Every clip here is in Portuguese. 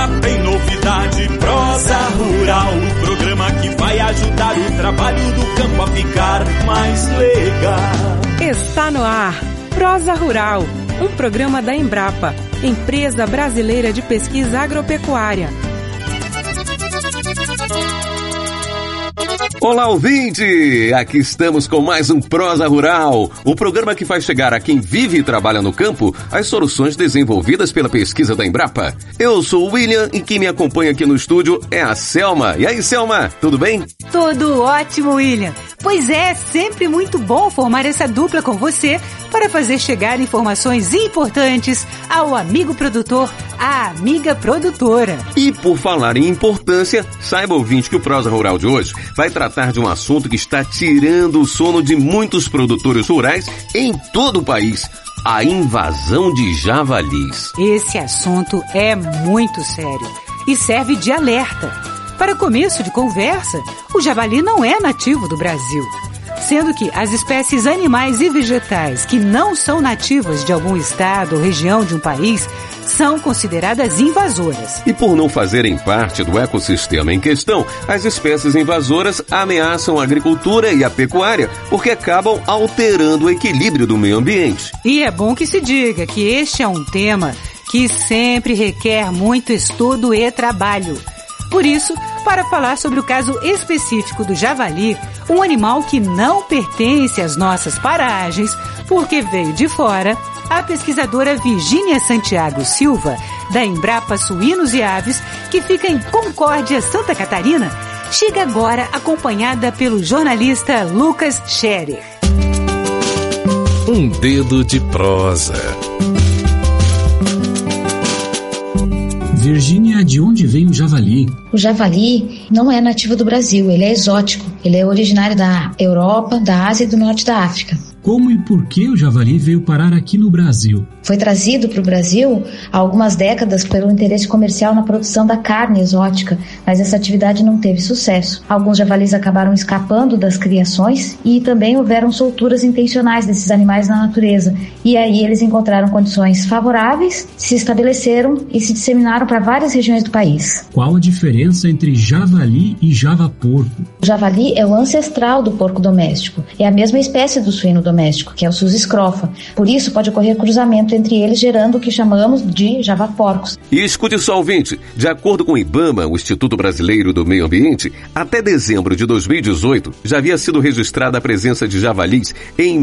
tem novidade. Prosa Rural, o programa que vai ajudar o trabalho do campo a ficar mais legal. Está no ar, Prosa Rural, um programa da Embrapa, Empresa Brasileira de Pesquisa Agropecuária. Olá, ouvinte! Aqui estamos com mais um Prosa Rural, o programa que faz chegar a quem vive e trabalha no campo as soluções desenvolvidas pela pesquisa da Embrapa. Eu sou o William e quem me acompanha aqui no estúdio é a Selma. E aí, Selma, tudo bem? Tudo ótimo, William. Pois é, sempre muito bom formar essa dupla com você para fazer chegar informações importantes ao amigo produtor, à amiga produtora. E por falar em importância, saiba, ouvinte, que o Prosa Rural de hoje vai tratar de um assunto que está tirando o sono de muitos produtores rurais em todo o país: a invasão de javalis. Esse assunto é muito sério e serve de alerta. Para começo de conversa, o javali não é nativo do Brasil, sendo que as espécies animais e vegetais que não são nativas de algum estado ou região de um país são consideradas invasoras. E por não fazerem parte do ecossistema em questão, as espécies invasoras ameaçam a agricultura e a pecuária porque acabam alterando o equilíbrio do meio ambiente. E é bom que se diga que este é um tema que sempre requer muito estudo e trabalho. Por isso, para falar sobre o caso específico do javali, um animal que não pertence às nossas paragens, porque veio de fora, a pesquisadora Virgínia Santiago Silva, da Embrapa Suínos e Aves, que fica em Concórdia, Santa Catarina, chega agora acompanhada pelo jornalista Lucas Scherer. Um dedo de prosa. Virgínia, de onde vem o javali? O javali não é nativo do Brasil, ele é exótico. Ele é originário da Europa, da Ásia e do Norte da África. Como e por que o javali veio parar aqui no Brasil? Foi trazido para o Brasil há algumas décadas pelo interesse comercial na produção da carne exótica, mas essa atividade não teve sucesso. Alguns javalis acabaram escapando das criações e também houveram solturas intencionais desses animais na natureza. E aí eles encontraram condições favoráveis, se estabeleceram e se disseminaram para várias regiões do país. Qual a diferença entre javali e javaporco? O javali é o ancestral do porco doméstico. É a mesma espécie do suíno doméstico, que é o Sus scrofa. Por isso pode ocorrer cruzamento entre eles, gerando o que chamamos de javaporcos. E escute só, ouvinte, de acordo com o IBAMA, o Instituto Brasileiro do Meio Ambiente, até dezembro de 2018 já havia sido registrada a presença de javalis em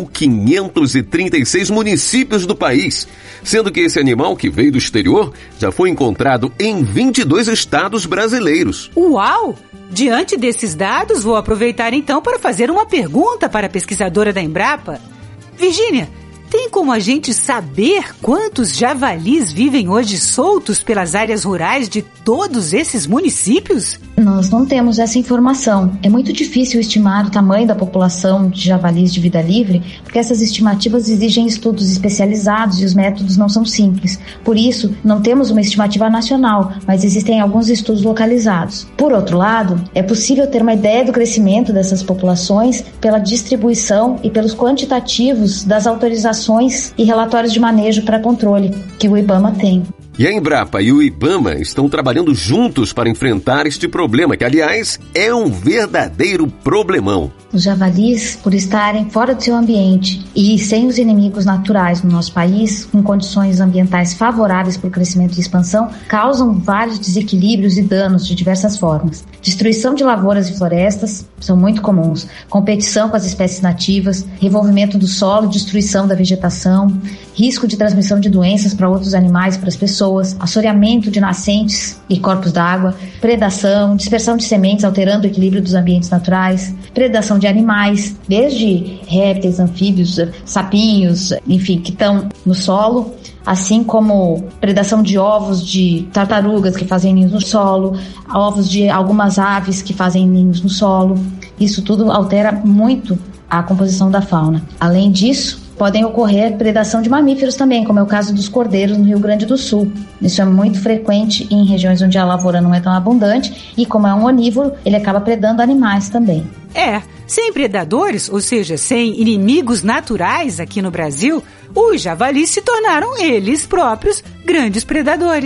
1.536 municípios do país, sendo que esse animal, que veio do exterior, já foi encontrado em 22 estados brasileiros. Uau! Diante desses dados, vou aproveitar então para fazer uma pergunta para a pesquisadora da Embrapa. Virgínia, tem como a gente saber quantos javalis vivem hoje soltos pelas áreas rurais de todos esses municípios? Nós não temos essa informação. É muito difícil estimar o tamanho da população de javalis de vida livre, porque essas estimativas exigem estudos especializados e os métodos não são simples. Por isso, não temos uma estimativa nacional, mas existem alguns estudos localizados. Por outro lado, é possível ter uma ideia do crescimento dessas populações pela distribuição e pelos quantitativos das autorizações e relatórios de manejo para controle que o IBAMA tem. E a Embrapa e o IBAMA estão trabalhando juntos para enfrentar este problema, que, aliás, é um verdadeiro problemão. Os javalis, por estarem fora do seu ambiente e sem os inimigos naturais no nosso país, com condições ambientais favoráveis para o crescimento e expansão, causam vários desequilíbrios e danos de diversas formas. Destruição de lavouras e florestas são muito comuns, competição com as espécies nativas, revolvimento do solo, destruição da vegetação, risco de transmissão de doenças para outros animais e para as pessoas, assoreamento de nascentes e corpos d'água, predação, dispersão de sementes alterando o equilíbrio dos ambientes naturais, predação de animais, desde répteis, anfíbios, sapinhos, enfim, que estão no solo, assim como predação de ovos de tartarugas que fazem ninhos no solo, ovos de algumas aves que fazem ninhos no solo. Isso tudo altera muito a composição da fauna. Além disso, podem ocorrer predação de mamíferos também, como é o caso dos cordeiros no Rio Grande do Sul. Isso é muito frequente em regiões onde a lavoura não é tão abundante e, como é um onívoro, ele acaba predando animais também. Sem predadores, ou seja, sem inimigos naturais aqui no Brasil, os javalis se tornaram eles próprios grandes predadores.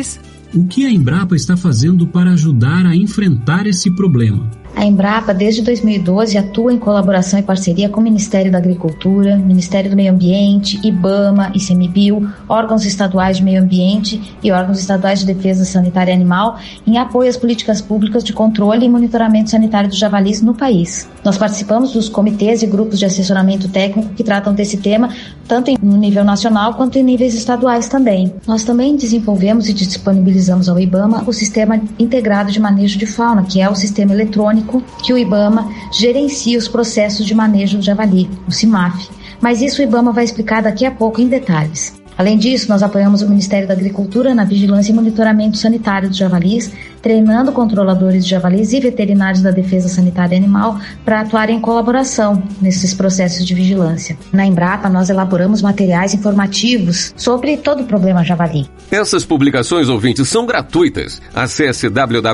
O que a Embrapa está fazendo para ajudar a enfrentar esse problema? A Embrapa, desde 2012, atua em colaboração e parceria com o Ministério da Agricultura, Ministério do Meio Ambiente, IBAMA, ICMBio, órgãos estaduais de meio ambiente e órgãos estaduais de defesa sanitária animal, em apoio às políticas públicas de controle e monitoramento sanitário dos javalis no país. Nós participamos dos comitês e grupos de assessoramento técnico que tratam desse tema, tanto no nível nacional quanto em níveis estaduais também. Nós também desenvolvemos e disponibilizamos ao IBAMA o Sistema Integrado de Manejo de Fauna, que é o sistema eletrônico que o IBAMA gerencia os processos de manejo do javali, o CIMAF. Mas isso o IBAMA vai explicar daqui a pouco em detalhes. Além disso, nós apoiamos o Ministério da Agricultura na vigilância e monitoramento sanitário dos javalis, treinando controladores de javalis e veterinários da defesa sanitária animal para atuarem em colaboração nesses processos de vigilância. Na Embrapa, nós elaboramos materiais informativos sobre todo o problema javali. Essas publicações, ouvintes, são gratuitas. Acesse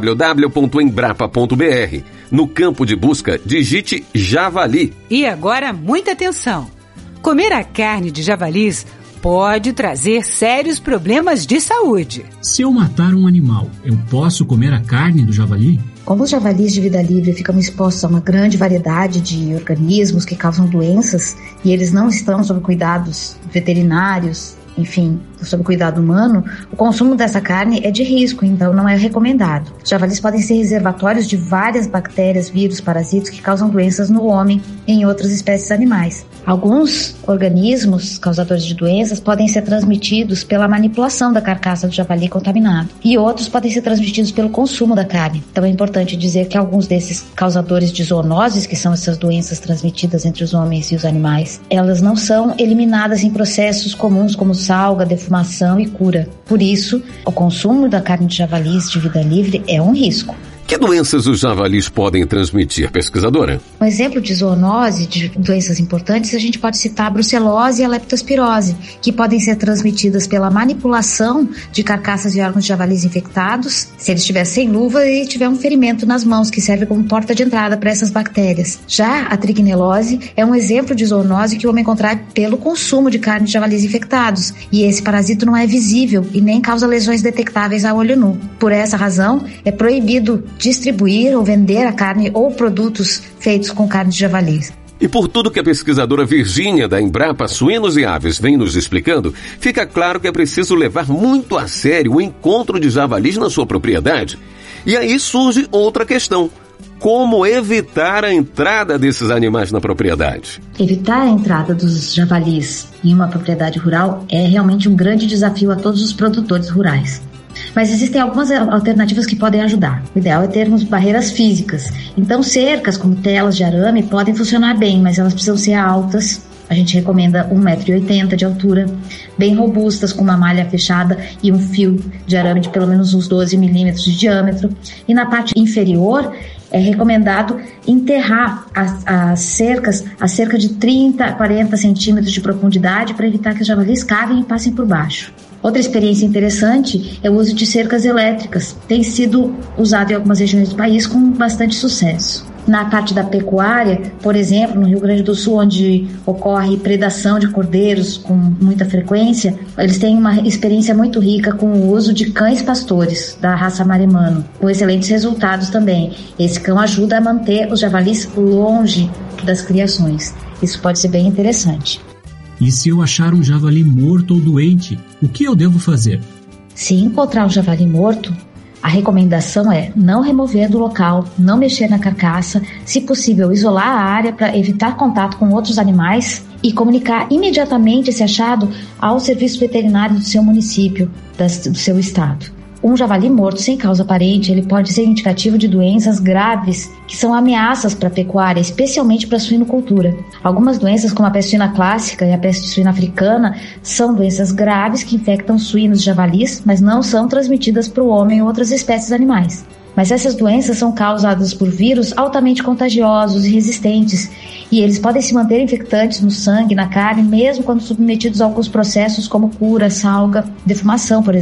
www.embrapa.br. No campo de busca, digite javali. E agora, muita atenção! Comer a carne de javalis pode trazer sérios problemas de saúde. Se eu matar um animal, eu posso comer a carne do javali? Como os javalis de vida livre ficam expostos a uma grande variedade de organismos que causam doenças e eles não estão sob cuidados veterinários, enfim, sob cuidado humano, o consumo dessa carne é de risco, então não é recomendado. Os javalis podem ser reservatórios de várias bactérias, vírus, parasitos que causam doenças no homem e em outras espécies animais. Alguns organismos causadores de doenças podem ser transmitidos pela manipulação da carcaça do javali contaminado e outros podem ser transmitidos pelo consumo da carne. Então é importante dizer que alguns desses causadores de zoonoses, que são essas doenças transmitidas entre os homens e os animais, elas não são eliminadas em processos comuns como salga, defumação e cura. Por isso, o consumo da carne de javalis de vida livre é um risco. Que doenças os javalis podem transmitir, pesquisadora? Um exemplo de zoonose, de doenças importantes, a gente pode citar a brucelose e a leptospirose, que podem ser transmitidas pela manipulação de carcaças de órgãos de javalis infectados, se eles estiverem sem luva e tiver um ferimento nas mãos, que serve como porta de entrada para essas bactérias. Já a triquinelose é um exemplo de zoonose que o homem contrai pelo consumo de carne de javalis infectados, e esse parasito não é visível e nem causa lesões detectáveis a olho nu. Por essa razão, é proibido distribuir ou vender a carne ou produtos feitos com carne de javalis. E por tudo que a pesquisadora Virgínia da Embrapa Suínos e Aves vem nos explicando, fica claro que é preciso levar muito a sério o encontro de javalis na sua propriedade. E aí surge outra questão: como evitar a entrada desses animais na propriedade? Evitar a entrada dos javalis em uma propriedade rural é realmente um grande desafio a todos os produtores rurais. Mas existem algumas alternativas que podem ajudar. O ideal é termos barreiras físicas. Então, cercas como telas de arame podem funcionar bem, mas elas precisam ser altas. A gente recomenda 1,80 m de altura, bem robustas, com uma malha fechada e um fio de arame de pelo menos uns 12 milímetros de diâmetro. E na parte inferior, é recomendado enterrar as cercas a cerca de 30 a 40 centímetros de profundidade para evitar que os javalis cavem e passem por baixo. Outra experiência interessante é o uso de cercas elétricas. Tem sido usado em algumas regiões do país com bastante sucesso. Na parte da pecuária, por exemplo, no Rio Grande do Sul, onde ocorre predação de cordeiros com muita frequência, eles têm uma experiência muito rica com o uso de cães pastores da raça maremano, com excelentes resultados também. Esse cão ajuda a manter os javalis longe das criações. Isso pode ser bem interessante. E se eu achar um javali morto ou doente, o que eu devo fazer? Se encontrar um javali morto, a recomendação é não remover do local, não mexer na carcaça, se possível isolar a área para evitar contato com outros animais e comunicar imediatamente esse achado ao serviço veterinário do seu município, do seu estado. Um javali morto sem causa aparente, ele pode ser indicativo de doenças graves que são ameaças para a pecuária, especialmente para a suinocultura. Algumas doenças, como a peste suína clássica e a peste suína africana, são doenças graves que infectam suínos e javalis, mas não são transmitidas para o homem ou outras espécies animais. Mas essas doenças são causadas por vírus altamente contagiosos e resistentes, e eles podem se manter infectantes no sangue, na carne, mesmo quando submetidos a alguns processos como cura, salga, defumação, por exemplo.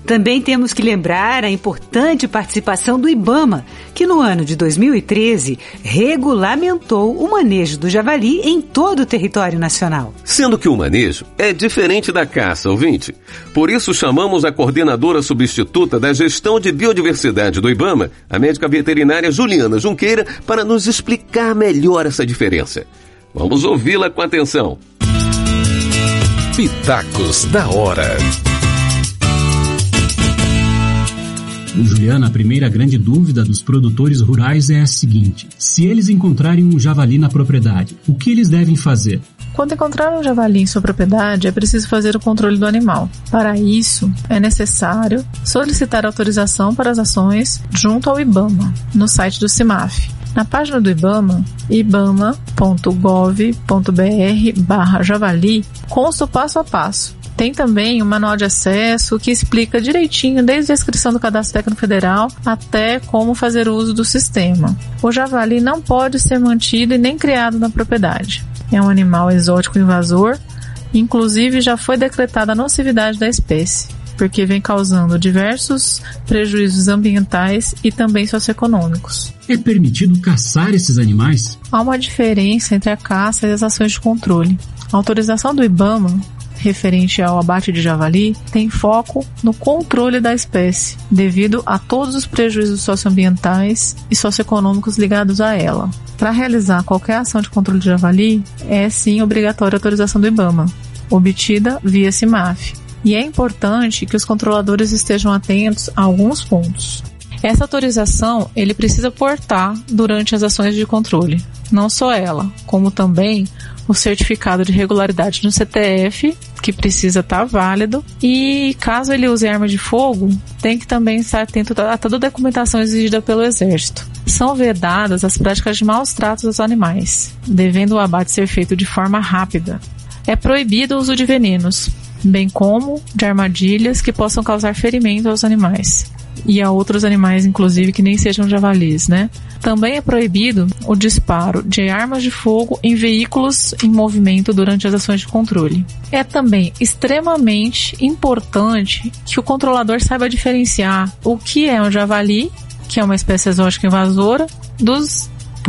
Também temos que lembrar a importante participação do IBAMA, que no ano de 2013 regulamentou o manejo do javali em todo o território nacional. Sendo que o manejo é diferente da caça, ouvinte. Por isso chamamos a coordenadora substituta da Gestão de Biodiversidade do IBAMA, a médica veterinária Juliana Junqueira, para nos explicar melhor essa diferença. Vamos ouvi-la com atenção. Pitacos da Hora. Juliana, a primeira grande dúvida dos produtores rurais é a seguinte: se eles encontrarem um javali na propriedade, o que eles devem fazer? Quando encontrar um javali em sua propriedade, é preciso fazer o controle do animal. Para isso, é necessário solicitar autorização para as ações junto ao IBAMA, no site do CIMAF. Na página do IBAMA, ibama.gov.br/javali, consta o passo a passo. Tem também um manual de acesso que explica direitinho, desde a inscrição do Cadastro Técnico Federal até como fazer uso do sistema. O javali não pode ser mantido e nem criado na propriedade. É um animal exótico invasor, inclusive já foi decretada a nocividade da espécie, porque vem causando diversos prejuízos ambientais e também socioeconômicos. É permitido caçar esses animais? Há uma diferença entre a caça e as ações de controle. A autorização do IBAMA referente ao abate de javali tem foco no controle da espécie, devido a todos os prejuízos socioambientais e socioeconômicos ligados a ela. Para realizar qualquer ação de controle de javali, é sim obrigatória a autorização do IBAMA, obtida via CIMAF. E é importante que os controladores estejam atentos a alguns pontos. Essa autorização ele precisa portar durante as ações de controle. Não só ela, como também o certificado de regularidade no CTF, que precisa estar válido. E caso ele use arma de fogo, tem que também estar atento a toda a documentação exigida pelo Exército. São vedadas as práticas de maus tratos aos animais, devendo o abate ser feito de forma rápida. É proibido o uso de venenos, bem como de armadilhas que possam causar ferimento aos animais. E a outros animais, inclusive, que nem sejam javalis, né? Também é proibido o disparo de armas de fogo em veículos em movimento durante as ações de controle. É também extremamente importante que o controlador saiba diferenciar o que é um javali, que é uma espécie exótica invasora, dos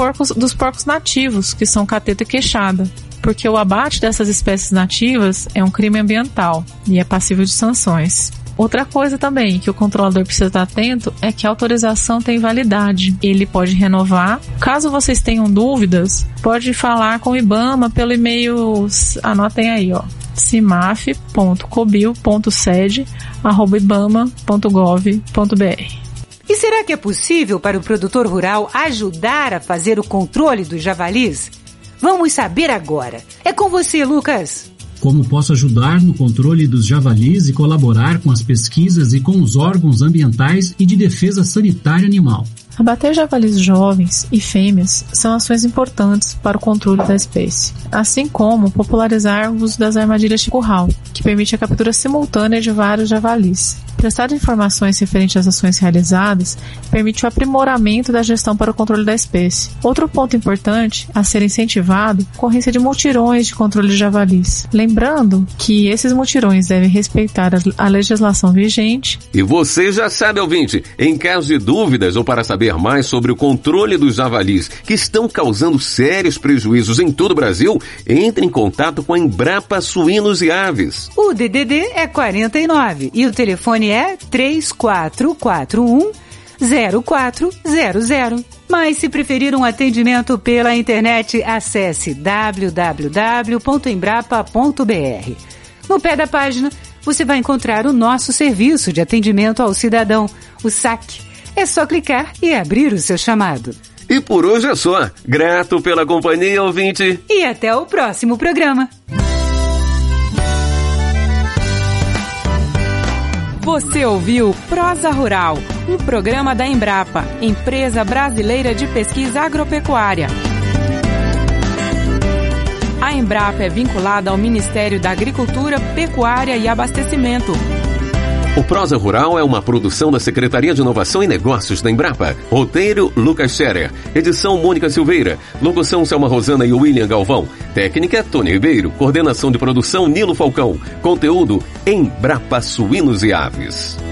porcos nativos, que são cateta e queixada. Porque o abate dessas espécies nativas é um crime ambiental e é passível de sanções. Outra coisa também que o controlador precisa estar atento é que a autorização tem validade. Ele pode renovar. Caso vocês tenham dúvidas, pode falar com o IBAMA pelo e-mail, anotem aí, ó, cimaf.cobil.sede@ibama.gov.br. E será que é possível para o produtor rural ajudar a fazer o controle dos javalis? Vamos saber agora. É com você, Lucas. Como posso ajudar no controle dos javalis e colaborar com as pesquisas e com os órgãos ambientais e de defesa sanitária animal? Abater javalis jovens e fêmeas são ações importantes para o controle da espécie, assim como popularizar o uso das armadilhas de curral, que permite a captura simultânea de vários javalis. Prestar informações referentes às ações realizadas permite o aprimoramento da gestão para o controle da espécie. Outro ponto importante a ser incentivado é a ocorrência de mutirões de controle de javalis. Lembrando que esses mutirões devem respeitar a legislação vigente. E você já sabe, ouvinte, em caso de dúvidas ou para saber mais sobre o controle dos javalis que estão causando sérios prejuízos em todo o Brasil, entre em contato com a Embrapa Suínos e Aves. O DDD é 49 e o telefone é 3441-0400. Mas se preferir um atendimento pela internet, acesse www.embrapa.br. No pé da página, você vai encontrar o nosso serviço de atendimento ao cidadão, o SAC. É só clicar e abrir o seu chamado. E por hoje é só. Grato pela companhia, ouvinte. E até o próximo programa. Você ouviu Prosa Rural, um programa da Embrapa, Empresa Brasileira de Pesquisa Agropecuária. A Embrapa é vinculada ao Ministério da Agricultura, Pecuária e Abastecimento. O Prosa Rural é uma produção da Secretaria de Inovação e Negócios da Embrapa. Roteiro, Lucas Scherer. Edição, Mônica Silveira. Locução, Selma Rosana e William Galvão. Técnica, Tony Ribeiro. Coordenação de produção, Nilo Falcão. Conteúdo, Embrapa Suínos e Aves.